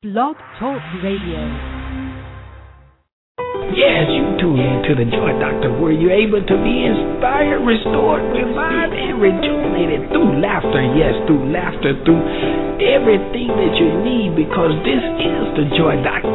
Blog Talk Radio. Yes, you tune in to the Joy Doctor, where you're able to be inspired, restored, revived, and rejuvenated through laughter. Yes, through laughter, through everything that you need, because this is the Joy Doctor.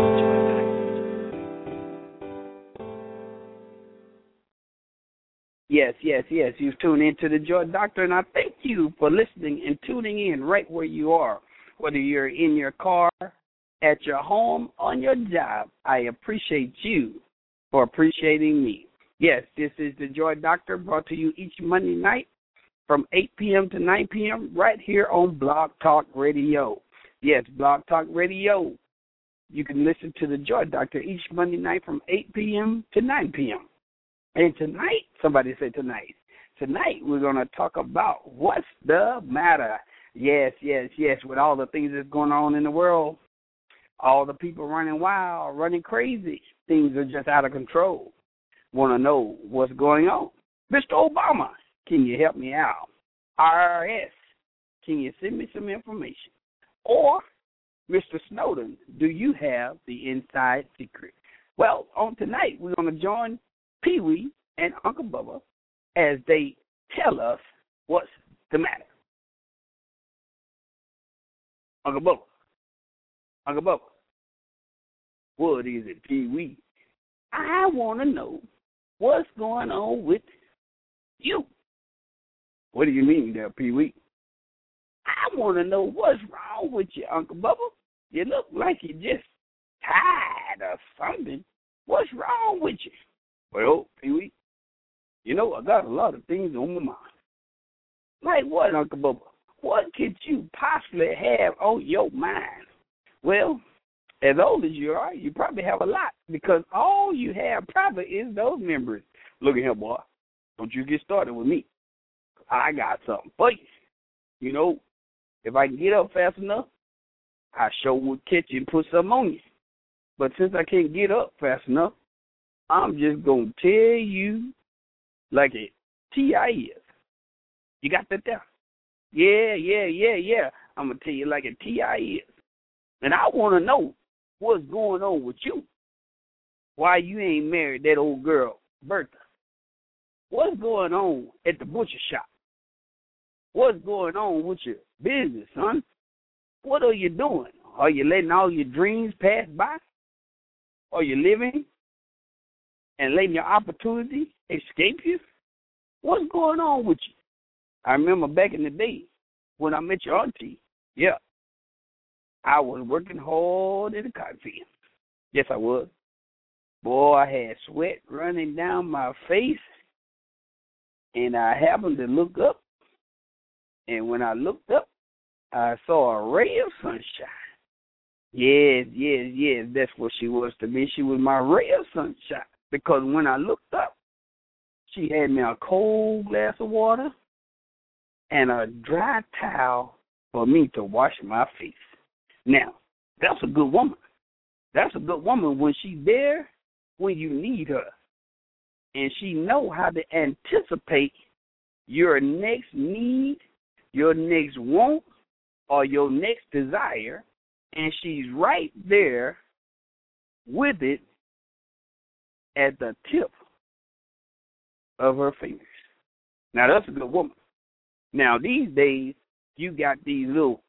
Yes. You've tuned into the Joy Doctor, and I thank you for listening and tuning in right where you are, whether you're in your car, at your home, on your job. I appreciate you for appreciating me. Yes, this is the Joy Doctor, brought to you each Monday night from 8 p.m. to 9 p.m. right here on Blog Talk Radio. Yes, Blog Talk Radio. You can listen to the Joy Doctor each Monday night from 8 p.m. to 9 p.m. And tonight, somebody say tonight we're going to talk about what's the matter. Yes, with all the things that's going on in the world, all the people running wild, running crazy, things are just out of control. Want to know what's going on? Mr. Obama, can you help me out? IRS, can you send me some information? Or, Mr. Snowden, do you have the inside secret? Well, on tonight, we're going to join Pee-wee and Uncle Bubba as they tell us what's the matter. Uncle Bubba, what is it, Pee-wee? I want to know what's going on with you. What do you mean there, Pee-wee? I want to know what's wrong with you, Uncle Bubba. You look like you're just tired or something. What's wrong with you? Well, Pee-wee, I got a lot of things on my mind. Like what, Uncle Bubba? What could you possibly have on your mind? Well, as old as you are, you probably have a lot, because all you have probably is those memories. Look at here, boy. Don't you get started with me. I got something for you. If I can get up fast enough, I sure would catch you and put something on you. But since I can't get up fast enough, I'm just going to tell you like a T.I. is. You got that there? Yeah. I'm going to tell you like a T.I. is. And I want to know what's going on with you. Why you ain't married that old girl, Bertha? What's going on at the butcher shop? What's going on with your business, son? What are you doing? Are you letting all your dreams pass by? Are you living and letting your opportunity escape you? What's going on with you? I remember back in the day when I met your auntie, I was working hard in the cotton field. Yes, I was. Boy, I had sweat running down my face, and I happened to look up, and when I looked up, I saw a ray of sunshine. Yes, that's what she was to me. She was my ray of sunshine, because when I looked up, she had me a cold glass of water and a dry towel for me to wash my face. Now, that's a good woman. That's a good woman when she's there when you need her. And she know how to anticipate your next need, your next want, or your next desire, and she's right there with it at the tip of her fingers. Now, that's a good woman. Now, these days, you got these little,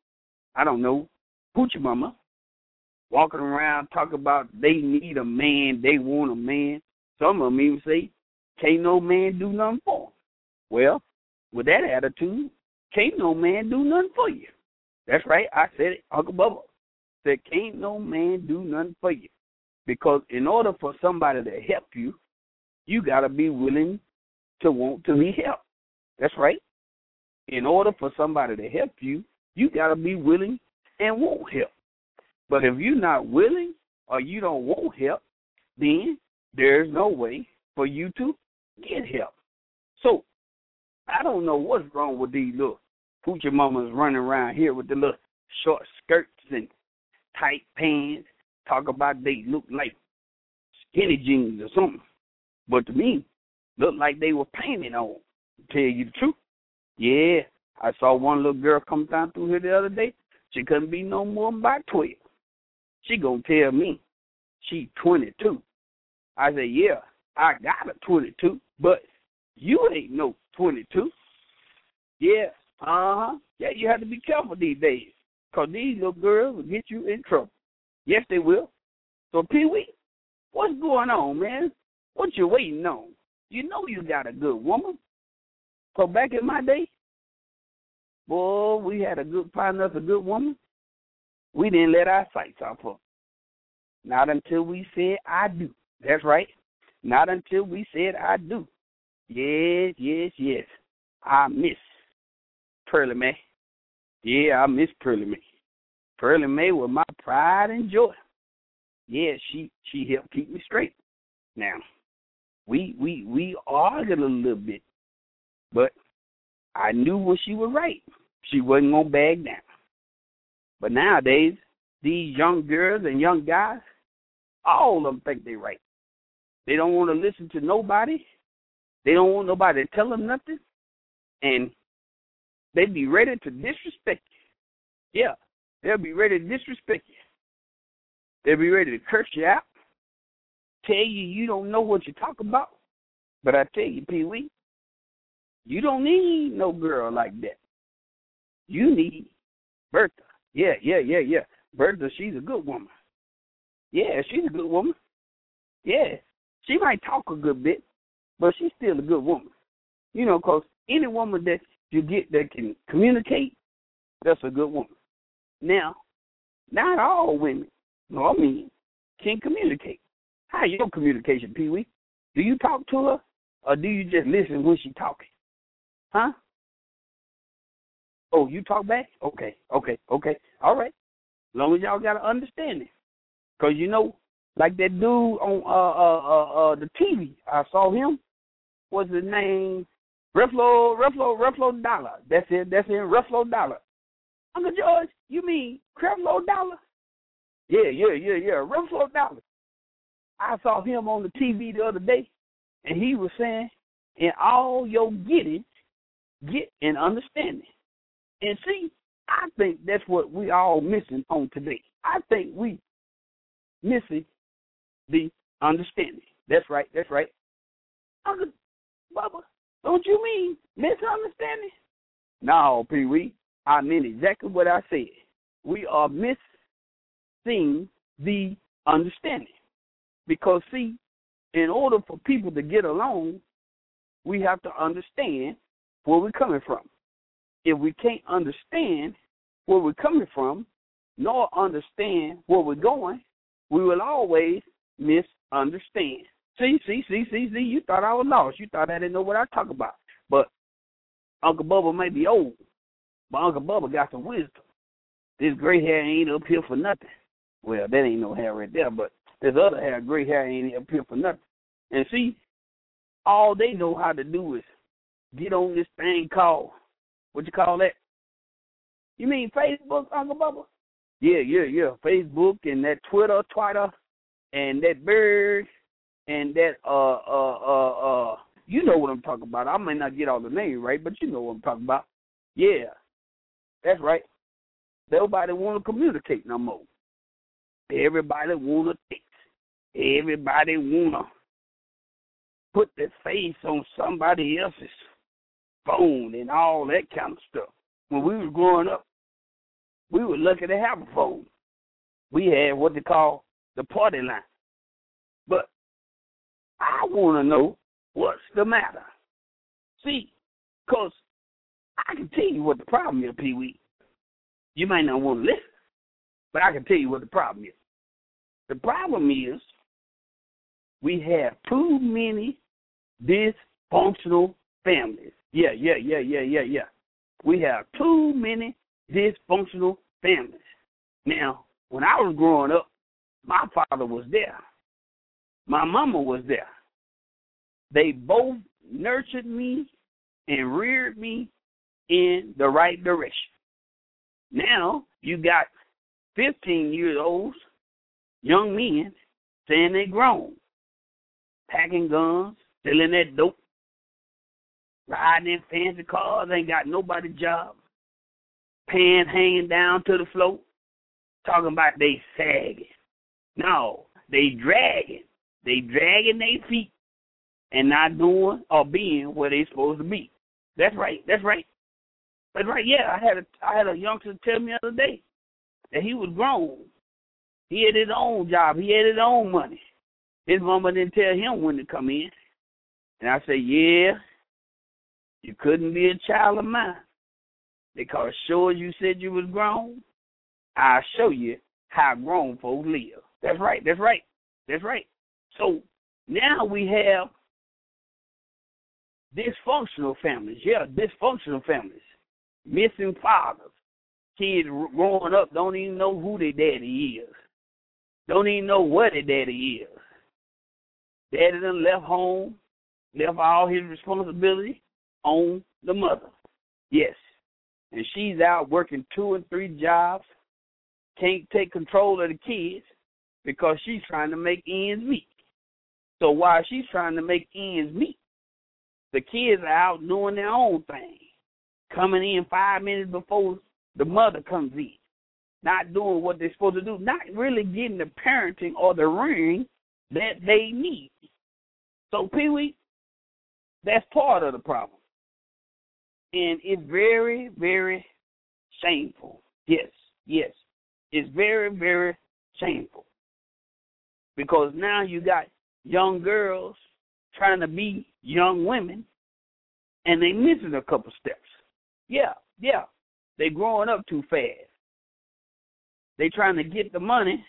hoochie mama walking around talking about they need a man, they want a man. Some of them even say, can't no man do nothing for them. Well, with that attitude, can't no man do nothing for you. That's right, I said it, Uncle Bubba said, can't no man do nothing for you. Because in order for somebody to help you, you got to be willing to want to be helped. That's right. In order for somebody to help you, you got to be willing and want help. But if you're not willing or you don't want help, then there's no way for you to get help. So I don't know what's wrong with these little hoochie mamas running around here with the little short skirts and tight pants, talk about they look like skinny jeans or something. But to me, look like they were painted on, to tell you the truth. Yeah, I saw one little girl come down through here the other day. She couldn't be no more than about 12. she gonna tell me she 22. I say, yeah, I got a 22, but you ain't no 22. Yeah, yeah, you have to be careful these days, because these little girls will get you in trouble. Yes, they will. So, Pee-wee, what's going on, man? What you waiting on? You know you got a good woman. So back in my day, boy, we had find us a good woman. We didn't let our sights off her. Not until we said, I do. That's right. Not until we said, I do. Yes, yes, yes. I miss Pearlie Mae. Yeah, I miss Pearlie Mae. Pearlie Mae was my pride and joy. Yeah, she helped keep me straight. Now, we argued a little bit, but I knew when she was right. She wasn't going to bag down. But nowadays, these young girls and young guys, all of them think they're right. They don't want to listen to nobody. They don't want nobody to tell them nothing. And they be ready to disrespect you. Yeah, they'll be ready to disrespect you. They'll be ready to curse you out, tell you don't know what you talk about. But I tell you, Pee-wee, you don't need no girl like that. You need Bertha. Yeah. Bertha, she's a good woman. Yeah, she's a good woman. Yeah, she might talk a good bit, but she's still a good woman. You know, because any woman that you get that can communicate, that's a good woman. Now, not all women, nor men, can communicate. How your communication, Pee-wee? Do you talk to her, or do you just listen when she's talking? Huh? Oh, you talk back? Okay. All right. As long as y'all got an understanding. Because, you know, like that dude on the TV, I saw him. What's his name? Ruffalo Dollar. That's it, Ruffalo Dollar. Uncle George, you mean Creflo Dollar? Yeah, Ruffalo Dollar. I saw him on the TV the other day, and he was saying, in all your getting, get an understanding. And see, I think that's what we all missing on today. I think we missing the understanding. That's right. Uncle Bubba, don't you mean misunderstanding? No, Pee-wee, I meant exactly what I said. We are missing the understanding. Because, see, in order for people to get along, we have to understand where we're coming from. If we can't understand where we're coming from, nor understand where we're going, we will always misunderstand. See, you thought I was lost. You thought I didn't know what I talk about. But Uncle Bubba may be old, but Uncle Bubba got some wisdom. This gray hair ain't up here for nothing. Well, that ain't no hair right there, but this other hair, gray hair, ain't up here for nothing. And see, all they know how to do is get on this thing called, what you call that? You mean Facebook, Uncle Bubba? Yeah. Facebook and that Twitter, and that Bird, and that, you know what I'm talking about. I may not get all the names right, but you know what I'm talking about. Yeah, that's right. Nobody want to communicate no more. Everybody want to text. Everybody want to put their face on somebody else's phone and all that kind of stuff. When we was growing up, we were lucky to have a phone. We had what they call the party line. But I want to know what's the matter. See, because I can tell you what the problem is, Pee-wee. You might not want to listen, but I can tell you what the problem is. The problem is we have too many dysfunctional families. Yeah. We have too many dysfunctional families. Now, when I was growing up, my father was there. My mama was there. They both nurtured me and reared me in the right direction. Now, you got 15-year-olds, young men, saying they grown, packing guns, selling that dope, riding in fancy cars, ain't got nobody job, pants hanging down to the floor, talking about they sagging. No, they dragging. They dragging their feet and not doing or being where they supposed to be. That's right. That's right. That's right. Yeah, I had a youngster tell me the other day that he was grown. He had his own job. He had his own money. His mama didn't tell him when to come in. And I said, yeah, you couldn't be a child of mine. Because sure as you said you was grown, I'll show you how grown folks live. That's right. That's right. That's right. So now we have dysfunctional families. Yeah, dysfunctional families. Missing fathers. Kids growing up don't even know who their daddy is. Don't even know where their daddy is. Daddy done left home, left all his responsibility on the mother. Yes. And she's out working 2 and 3 jobs, can't take control of the kids because she's trying to make ends meet. So while she's trying to make ends meet, the kids are out doing their own thing, coming in 5 minutes before the mother comes in, not doing what they're supposed to do, not really getting the parenting or the rearing that they need. So, Pee-wee, that's part of the problem. And it's very, very shameful. Yes, yes. It's very, very shameful. Because now you got young girls trying to be young women, and they missing a couple steps. Yeah, yeah. They growing up too fast. They trying to get the money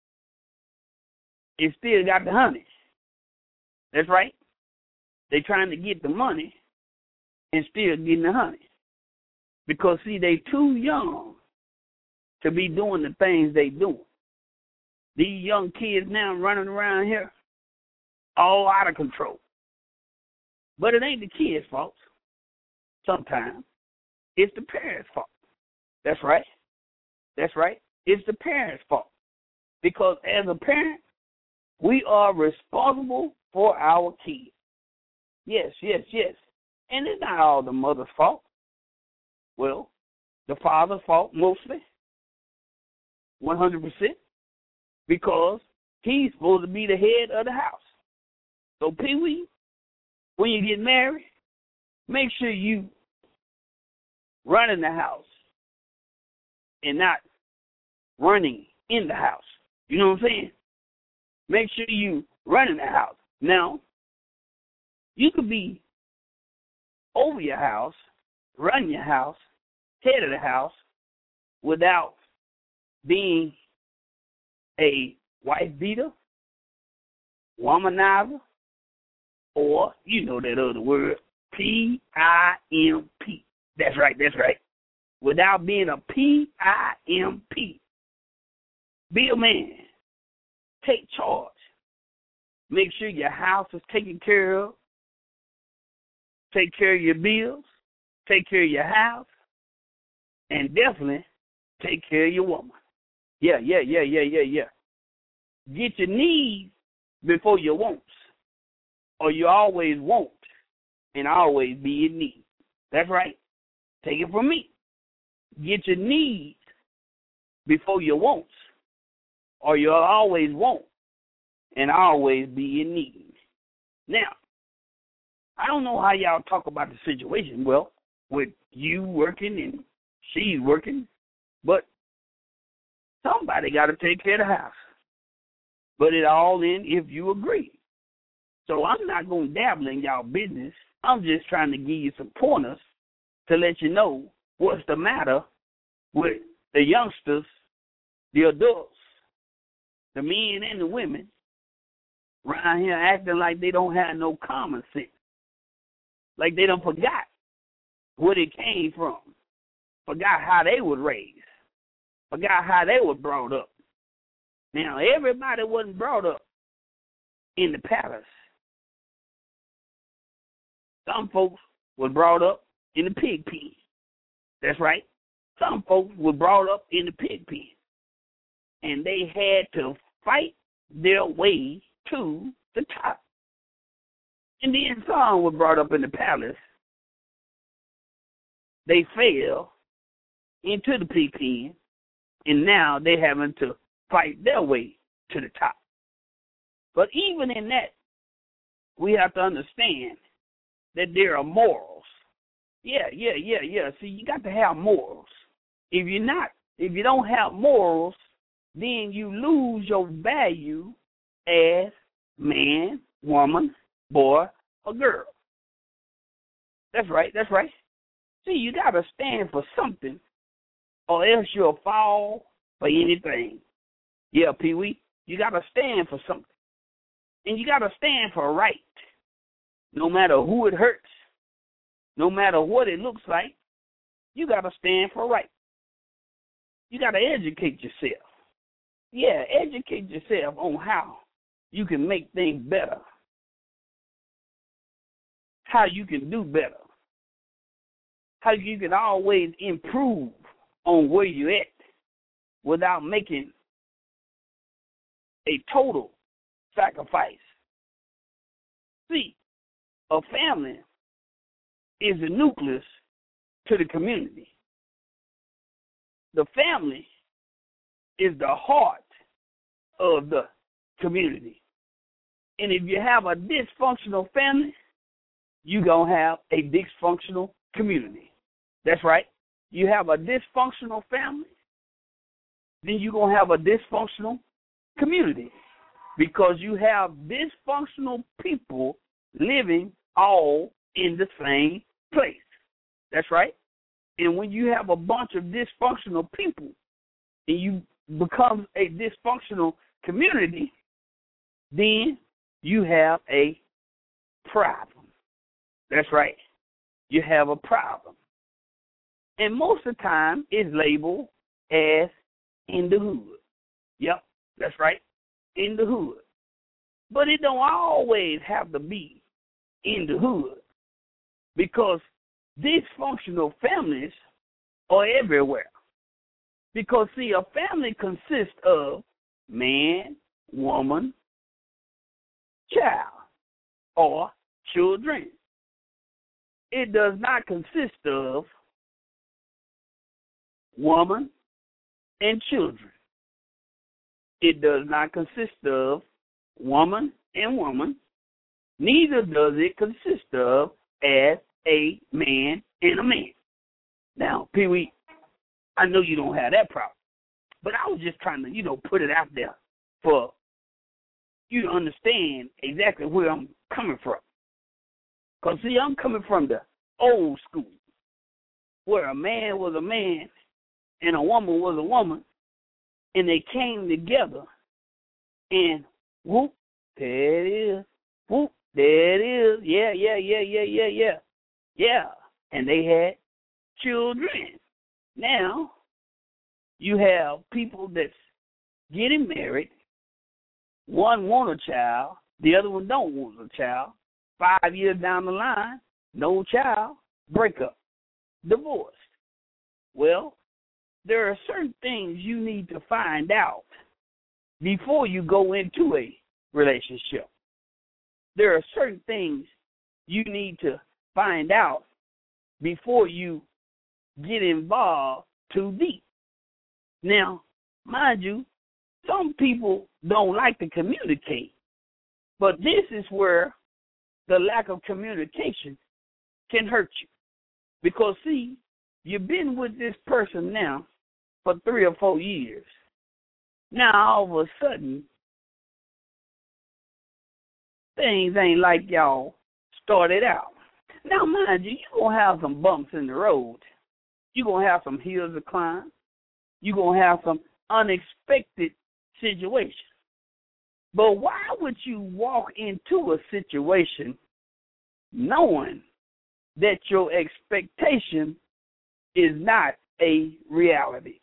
and still got the honey. That's right. They trying to get the money and still getting the honey. Because, see, they too young to be doing the things they doing. These young kids now running around here all out of control. But it ain't the kids' fault. Sometimes it's the parents' fault. That's right. That's right. It's the parents' fault. Because as a parent, we are responsible for our kids. Yes, yes, yes. And it's not all the mother's fault. Well, the father's fault mostly, 100%, because he's supposed to be the head of the house. So, Pee-wee, when you get married, make sure you running the house and not running in the house. You know what I'm saying? Make sure you running the house. Now, you could be over your house, run your house, head of the house, without being a wife beater, womanizer, or, you know that other word, P-I-M-P. That's right, that's right. Without being a P-I-M-P. Be a man. Take charge. Make sure your house is taken care of. Take care of your bills. Take care of your house. And definitely take care of your woman. Yeah. Get your needs before your wants. Or you always want and always be in need. That's right. Take it from me. Get your needs before your wants. Or you'll always want and always be in need. Now, I don't know how y'all talk about the situation, well, with you working and she's working, but somebody got to take care of the house. But it all in if you agree. So I'm not going to dabble in y'all business. I'm just trying to give you some pointers to let you know what's the matter with the youngsters, the adults, the men and the women around here acting like they don't have no common sense. Like they done forgot where it came from. Forgot how they was raised. Forgot how they were brought up. Now, everybody wasn't brought up in the palace. Some folks were brought up in the pig pen. That's right. Some folks were brought up in the pig pen. And they had to fight their way to the top. And then some were brought up in the palace. They fell into the pig pen, and now they're having to fight their way to the top. But even in that, we have to understand that there are morals. Yeah. See, you got to have morals. If you don't have morals, then you lose your value as man, woman, boy, or girl. That's right. See, you got to stand for something, or else you'll fall for anything. Yeah, Pee-wee, you got to stand for something. And you got to stand for right. No matter who it hurts, no matter what it looks like, you got to stand for right. You got to educate yourself. Yeah, educate yourself on how you can make things better, how you can do better, how you can always improve on where you're at without making a total sacrifice. See, a family is the nucleus to the community. The family is the heart of the community. And if you have a dysfunctional family, you're going to have a dysfunctional community. That's right. You have a dysfunctional family, then you're going to have a dysfunctional community because you have dysfunctional people living all in the same place. That's right. And when you have a bunch of dysfunctional people and you become a dysfunctional community, then you have a problem. That's right. You have a problem. And most of the time it's labeled as in the hood. Yep, that's right, in the hood. But it don't always have to be in the hood because dysfunctional families are everywhere. Because, see, a family consists of man, woman, child, or children. It does not consist of woman and children. It does not consist of woman and woman. Neither does it consist of as a man and a man. Now, Pee-wee, I know you don't have that problem, but I was just trying to, put it out there for you to understand exactly where I'm coming from. Because, see, I'm coming from the old school, where a man was a man and a woman was a woman, and they came together, and whoop, there it is. Whoop, there it is. Yeah. Yeah, and they had children. Now, you have people that's getting married. One want a child, the other one don't want a child. 5 years down the line, no child, breakup, divorce. Well, there are certain things you need to find out before you go into a relationship. There are certain things you need to find out before you get involved too deep. Now, mind you, some people don't like to communicate, but this is where the lack of communication can hurt you. Because, see, you've been with this person now for 3 or 4 years. Now, all of a sudden, things ain't like y'all started out. Now, mind you, you're going to have some bumps in the road. You're going to have some hills to climb. You're going to have some unexpected situations. But why would you walk into a situation knowing that your expectation is not a reality?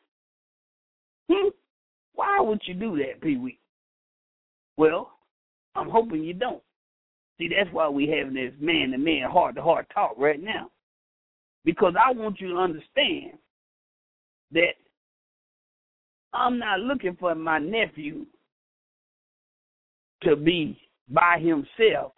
Why would you do that, Pee-wee? Well, I'm hoping you don't. See, that's why we having this man-to-man, heart-to-heart talk right now. Because I want you to understand that I'm not looking for my nephew to be by himself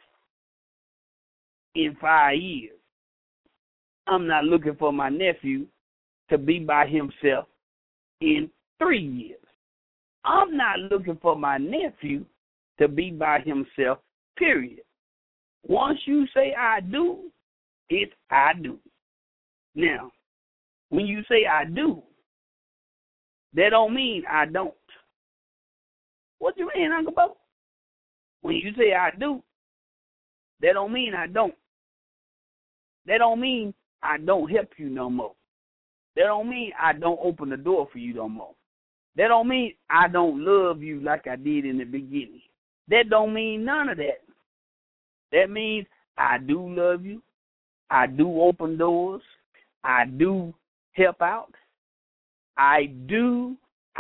in 5 years. I'm not looking for my nephew to be by himself in 3 years. I'm not looking for my nephew to be by himself, period. Once you say I do, it's I do. Now, when you say I do, that don't mean I don't. What you mean, Uncle Bo? When you say I do, that don't mean I don't. That don't mean I don't help you no more. That don't mean I don't open the door for you no more. That don't mean I don't love you like I did in the beginning. That don't mean none of that. That means I do love you. I do open doors. I do help out. I do.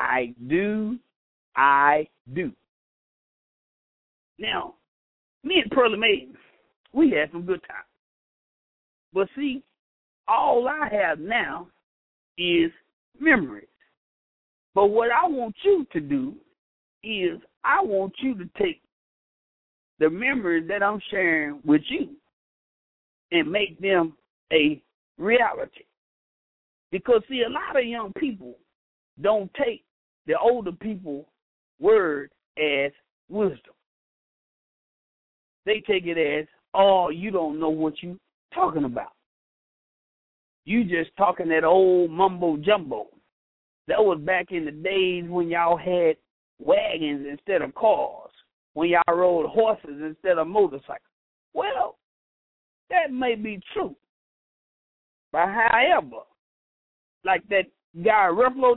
Now, me and Pearlie Mae, we had some good times. But see, all I have now is memories. But what I want you to do is I want you to take the memories that I'm sharing with you and make them a reality. Because, see, a lot of young people don't take the older people's word as wisdom. They take it as, oh, you don't know what you talking about. You just talking that old mumbo jumbo. That was back in the days when y'all had wagons instead of cars, when y'all rode horses instead of motorcycles. Well, that may be true. But however, like that guy Ruffalo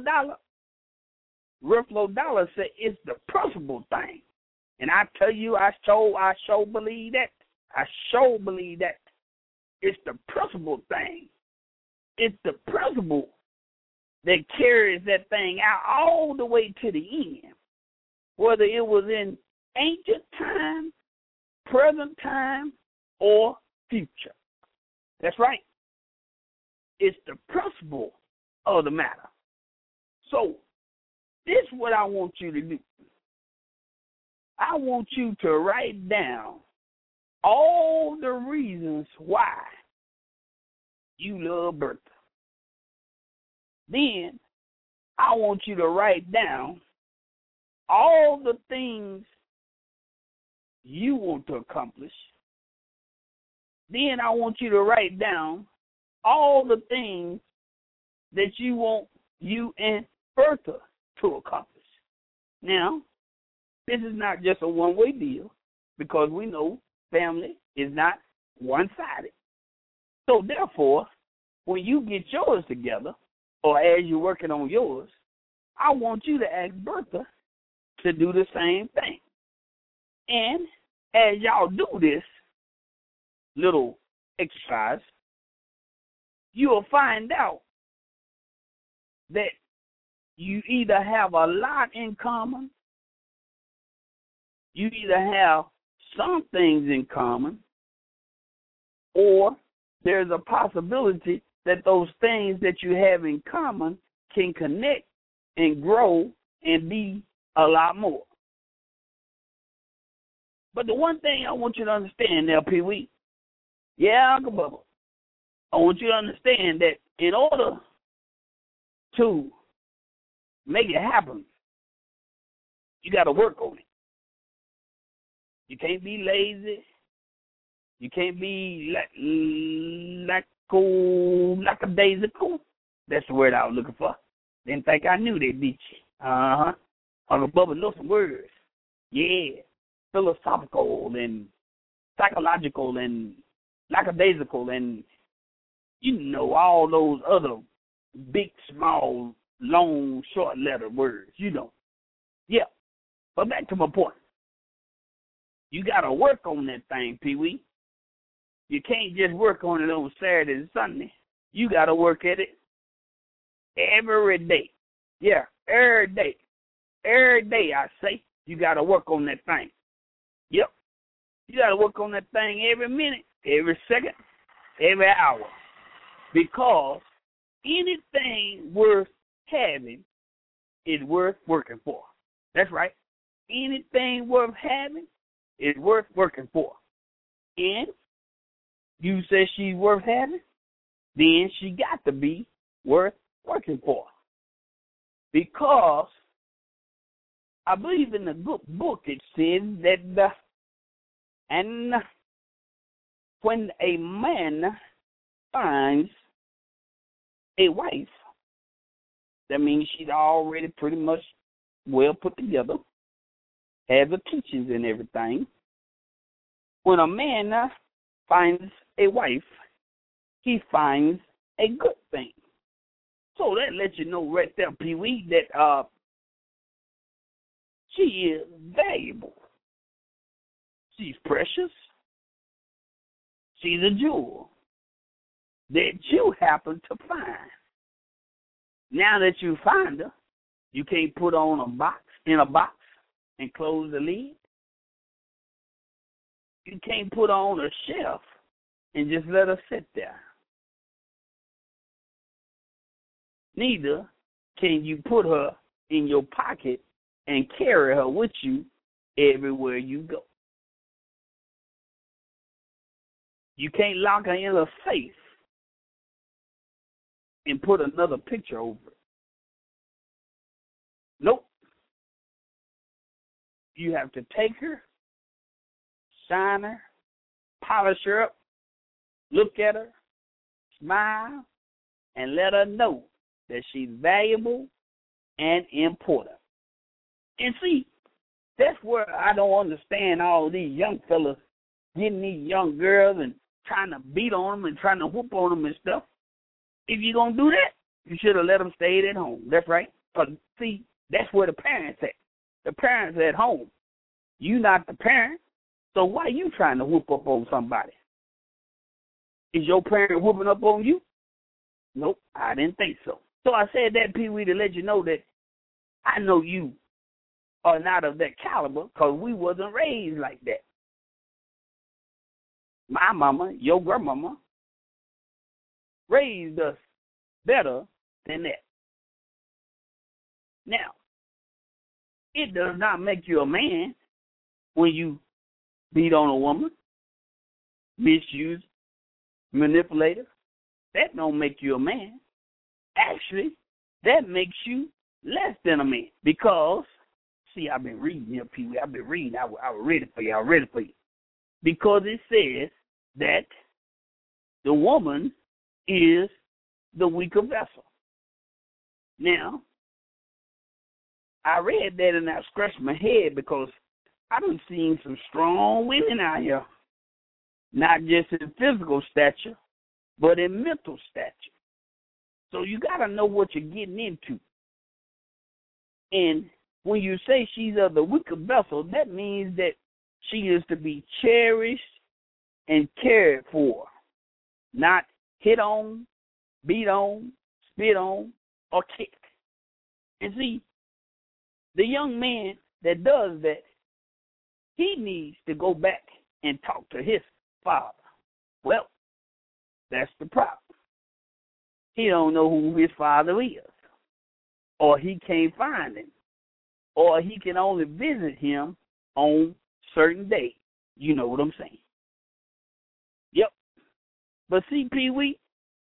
Dollar said it's the principal thing. And I tell you, I sure believe that. I sure believe that. It's the principal thing. It's the principle that carries that thing out all the way to the end. Whether it was in ancient time, present time, or future. That's right. It's the principle of the matter. So, this is what I want you to do. I want you to write down all the reasons why you love Bertha. Then, I want you to write down all the things you want to accomplish. Then I want you to write down all the things that you want you and Bertha to accomplish. Now, this is not just a one-way deal because we know family is not one-sided. So therefore, when you get yours together, or as you're working on yours, I want you to ask Bertha to do the same thing. And as y'all do this little exercise, you'll find out that you either have a lot in common, you either have some things in common, or there's a possibility that those things that you have in common can connect and grow and be a lot more. But the one thing I want you to understand now, Pee Wee, Uncle Bubba, I want you to understand that in order to make it happen, you got to work on it. You can't be lazy. You can't be lackadaisical. That's the word I was looking for. Didn't think I knew they beat you. Uncle Bubba knows some words. Yeah. Philosophical and psychological and lackadaisical and, all those other big, small, long, short letter words, Yeah. But back to my point. You got to work on that thing, Pee Wee. You can't just work on it on Saturday and Sunday. You got to work at it every day. Yeah, every day. Every day, I say, you got to work on that thing. Yep. You got to work on that thing every minute, every second, every hour. Because anything worth having is worth working for. That's right. Anything worth having is worth working for. And you say she's worth having, then she got to be worth working for. Because I believe in the good book it says that and when a man finds a wife, that means she's already pretty much well put together, has the teachings and everything. When a man finds a wife, he finds a good thing. So that lets you know right there, Pee-wee, that she is valuable. She's precious. She's a jewel that you happen to find. Now that you find her, you can't put on in a box and close the lid. You can't put her on a shelf and just let her sit there. Neither can you put her in your pocket and carry her with you everywhere you go. You can't lock her in a safe and put another picture over it. Nope. You have to take her, shine her, polish her up, look at her, smile, and let her know that she's valuable and important. And see, that's where I don't understand all these young fellas getting these young girls and trying to beat on them and trying to whoop on them and stuff. If you're going to do that, you should have let them stay at home. That's right. Because, see, that's where the parents at. The parents at home. You not the parent, so why you trying to whoop up on somebody? Is your parent whooping up on you? Nope, I didn't think so. So I said that, Pee-wee, to let you know that I know you are not of that caliber because we wasn't raised like that. My mama, your grandmama, raised us better than that. Now, it does not make you a man when you beat on a woman, misuse, manipulate her. That don't make you a man. Actually, that makes you less than a man because, see, I've been reading here, Pee-wee. I've been reading. I was ready for you. I was ready for you. Because it says that the woman is the weaker vessel. Now, I read that and I scratched my head because I've been seeing some strong women out here, not just in physical stature, but in mental stature. So you got to know what you're getting into. And when you say she's of the weaker vessel, that means that she is to be cherished and cared for, not hit on, beat on, spit on, or kicked. And see, the young man that does that, he needs to go back and talk to his father. Well, that's the problem. He don't know who his father is, or he can't find him, or he can only visit him on certain days. You know what I'm saying? Yep. But see, Pee-wee,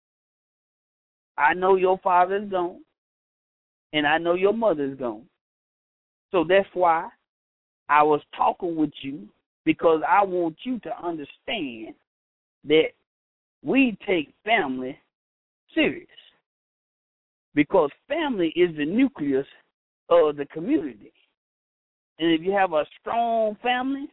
I know your father's gone, and I know your mother's gone. So that's why I was talking with you, because I want you to understand that we take family serious, because family is the nucleus of the community. And if you have a strong family,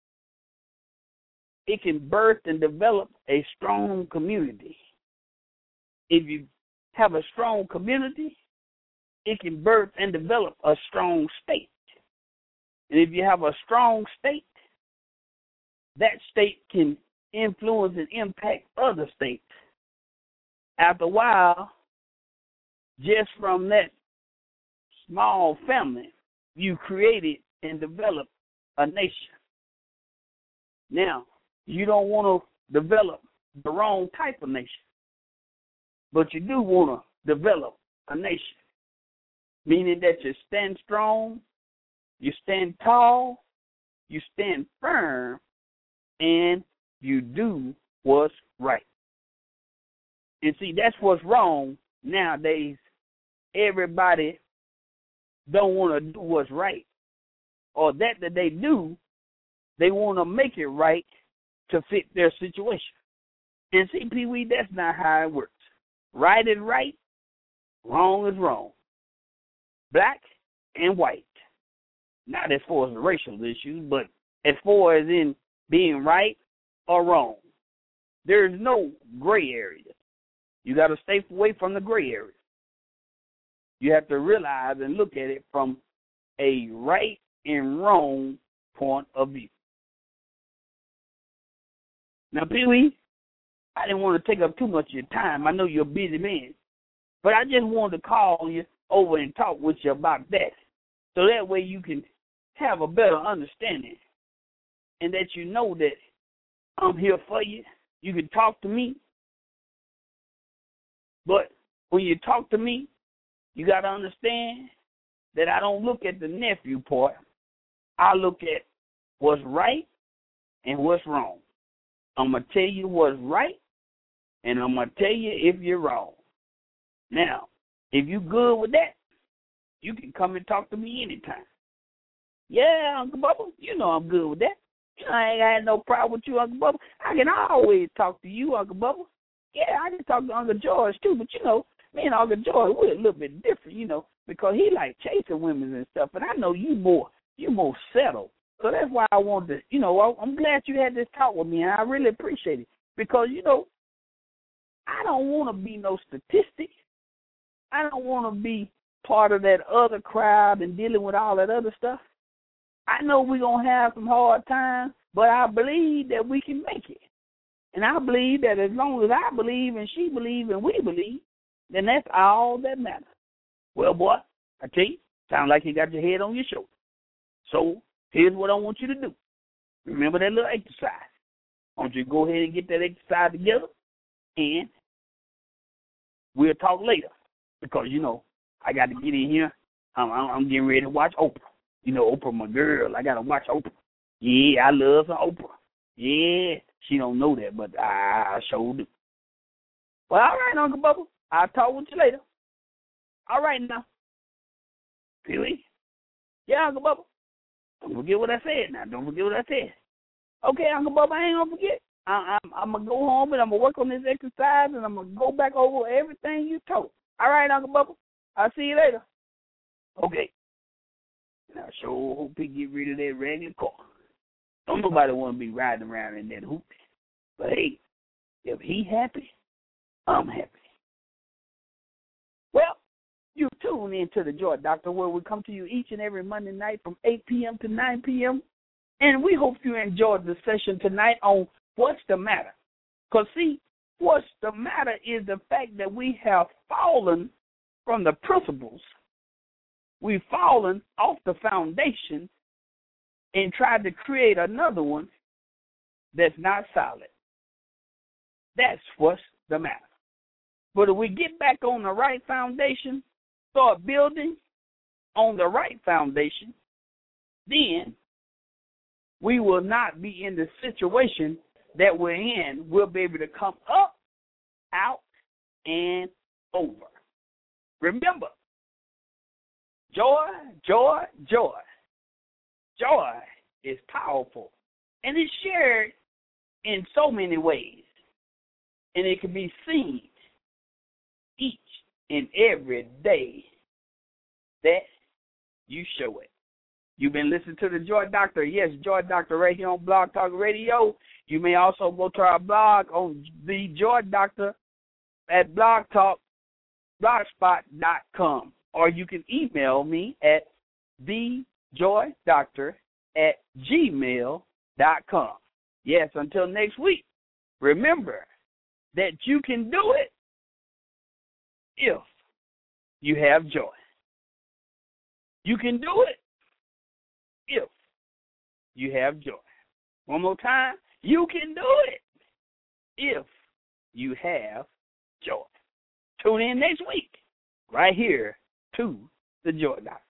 it can birth and develop a strong community. If you have a strong community, it can birth and develop a strong state. And if you have a strong state, that state can influence and impact other states. After a while, just from that small family, you created and developed a nation. Now, you don't want to develop the wrong type of nation, but you do want to develop a nation, meaning that you stand strong, you stand tall, you stand firm, and you do what's right. And see, that's what's wrong nowadays. Everybody don't want to do what's right. or that they do, they want to make it right to fit their situation. And see, Pee-wee, that's not how it works. Right is right, wrong is wrong. Black and white. Not as far as the racial issues, but as far as in being right or wrong. There's no gray area. You got to stay away from the gray area. You have to realize and look at it from a right and wrong point of view. Now, Pee-wee, I didn't want to take up too much of your time. I know you're a busy man. But I just wanted to call you over and talk with you about that. So that way you can have a better understanding. And that you know that I'm here for you. You can talk to me. But when you talk to me, you got to understand that I don't look at the nephew part. I look at what's right and what's wrong. I'm going to tell you what's right, and I'm going to tell you if you're wrong. Now, if you're good with that, you can come and talk to me anytime. Yeah, Uncle Bubba, you know I'm good with that. I ain't had no problem with you, Uncle Bubba. I can always talk to you, Uncle Bubba. Yeah, I can talk to Uncle George, too, but, you know, me and Uncle George, we're a little bit different, you know, because he like chasing women and stuff, and I know you more settled. So that's why I wanted to, you know, I'm glad you had this talk with me, and I really appreciate it. Because, you know, I don't want to be no statistic. I don't want to be part of that other crowd and dealing with all that other stuff. I know we're going to have some hard times, but I believe that we can make it. And I believe that as long as I believe and she believes and we believe, then that's all that matters. Well, boy, I tell you, sound like you got your head on your shoulder. So here's what I want you to do. Remember that little exercise. I want you to go ahead and get that exercise together, and we'll talk later. Because, you know, I got to get in here. I'm getting ready to watch Oprah. You know, Oprah, my girl. I got to watch Oprah. Yeah, I love some Oprah. Yeah, she don't know that, but I sure do. Well, all right, Uncle Bubba. I'll talk with you later. All right, now. Pee-wee? Yeah, Uncle Bubba. Don't forget what I said now. Don't forget what I said. Okay, Uncle Bubba, I ain't going to forget. I'm going to go home and I'm going to work on this exercise and I'm going to go back over everything you told. All right, Uncle Bubba. I'll see you later. Okay. Now, sure hope he get rid of that regular car. Don't nobody want to be riding around in that hoop. But, hey, if he happy, I'm happy. Well, you tune in to the Joy Doctor, where we come to you each and every Monday night from 8 p.m. to 9 p.m. And we hope you enjoyed the session tonight on What's the Matter? Because, see, what's the matter is the fact that we have fallen from the principles. We've fallen off the foundation and tried to create another one that's not solid. That's what's the matter. But if we get back on the right foundation, start building on the right foundation, then we will not be in the situation that we're in. We'll be able to come up, out, and over. Remember, joy, joy, joy. Joy is powerful, and it's shared in so many ways, and it can be seen each and every day that you show it. You've been listening to the Joy Doctor. Yes, Joy Doctor right here on Blog Talk Radio. You may also go to our blog on the Joy Doctor at blogspot.com, or you can email me at thejoydoctor@gmail.com. Yes, until next week, remember that you can do it if you have joy. You can do it if you have joy. One more time, you can do it if you have joy. Tune in next week, right here to the Joy Doctor.